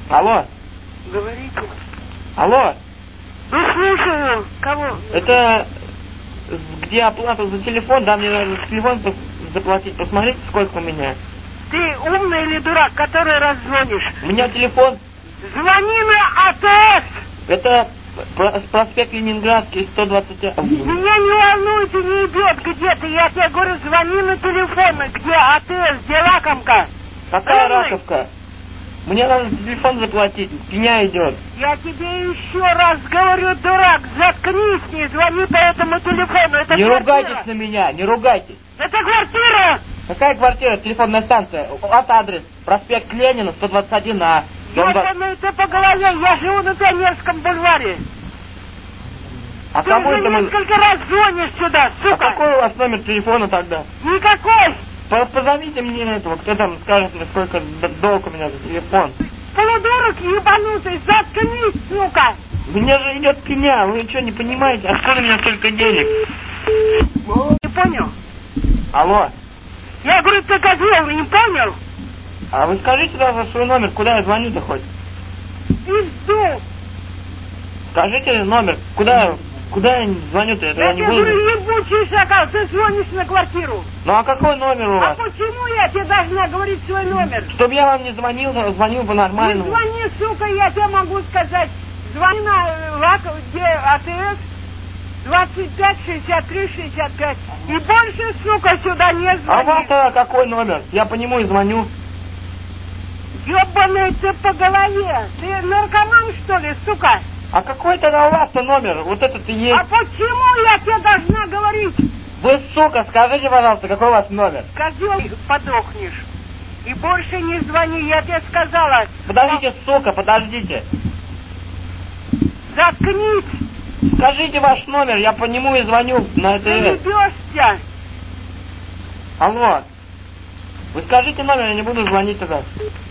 Алло. Говорите. Алло. Ну, слушаю. Кого? Это где оплата за телефон? Да, мне надо за телефон заплатить. Посмотрите, сколько у меня. Ты умный или дурак, который раз звонишь? У меня телефон. Звони на АТС. Это проспект Ленинградский, 121. Меня не волнует и не идет где ты. Я тебе говорю, звони на телефон. Где АТС, где Раковка? Какая Умный? Раковка? Мне надо за телефон заплатить, пеня идет. Я тебе еще раз говорю, дурак, заткнись, не звони по этому телефону. Это Не квартира. ругайтесь на меня, не ругайтесь. Это квартира. Какая квартира? Телефонная станция. От адрес. Проспект Ленина, 121А. Ёбаный ты по голове, я живу на Пионерском бульваре. А Ты кому уже это мы... несколько раз звонишь сюда, сука. А какой у вас номер телефона тогда? Никакой. Позовите мне этого, кто там скажет мне, сколько долг у меня за телефон. Полудурок ебанутый, заткнись, сука. Мне же идет пеня, вы что, не понимаете? Откуда у меня столько денег? Не понял? Алло. Я говорю, ты козел, не понял? А вы скажите даже свой номер, куда я звоню-то хоть? Пизду. Скажите номер, куда я звоню-то? Это Я я не тебе буду. говорю, ебучий шакал, ты звонишь на квартиру. Ну а какой номер у А вас? почему я тебе должна говорить свой номер? Чтоб я вам не звонил, звонил бы Не нормально. звони, сука, я тебе могу сказать. Звони на где АТС 25 63 65. И больше, сука, сюда не А звони. вам-то какой номер? Я по нему и звоню. Ёбаный ты по голове. Ты наркоман, что ли, сука? А какой тогда у вас-то номер? Вот этот и есть. А почему я тебе должна говорить? Вы, сука, скажите, пожалуйста, какой у вас номер? Козел, подохнешь. И больше не звони, я тебе сказала. Подождите, сука, подождите. Заткнись. Скажите ваш номер, я по нему и звоню на Ты АТС. ебешься. Алло. Вы скажите номер, я не буду звонить тогда.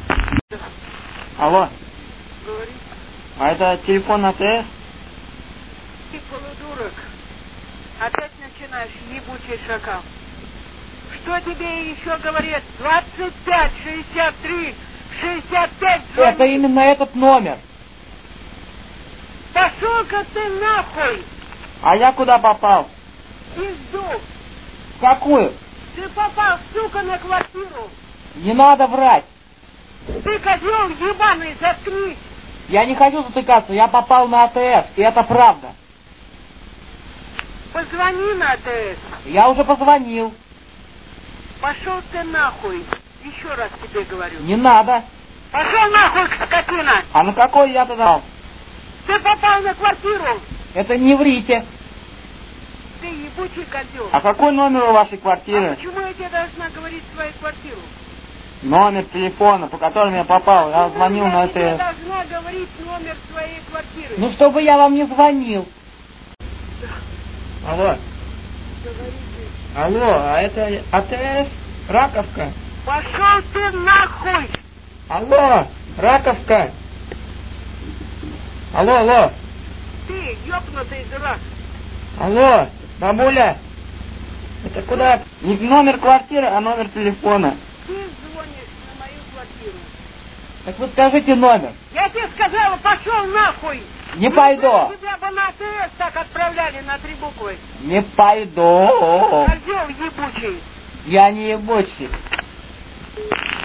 Алло. Говори. А это телефон АТС? Ты полудурок. Опять начинаешь, ебучий шакал. Что тебе еще говорят? 25 63 65 звони. Это именно этот номер. Пошел-ка ты нахуй. А я куда попал? Пизду. В какую? Ты попал, сука, на квартиру. Не надо врать. Ты козел ебаный, заткнись. Я не хочу затыкаться, я попал на АТС, и это правда. Позвони на АТС. Я уже позвонил. Пошел ты нахуй. Еще раз тебе говорю. Не надо. Пошел нахуй, скотина. А на какой я тогда? Ты попал на квартиру. Это не врите. Ты ебучий козел. А какой номер у вашей А квартиры? почему я тебе должна говорить свою квартиру? Номер телефона, по которому я попал. Я звонил я на тебе АТС. должна говорить номер своей квартиры. Ну, чтобы я вам не звонил. Алло. Говорите. Алло, а это АТС? Раковка? Пошел ты нахуй. Алло, Раковка. Алло. Ты ёбнутый дурак. Алло, бабуля. Это куда? Не номер квартиры, а номер телефона. Ты звонишь на мою квартиру. Так вы скажите номер. Я тебе сказала, пошел нахуй. Не пойду. Тебя бы на АТС так отправляли на 3 буквы. Не пойду. Козел ебучий. Я не ебучий.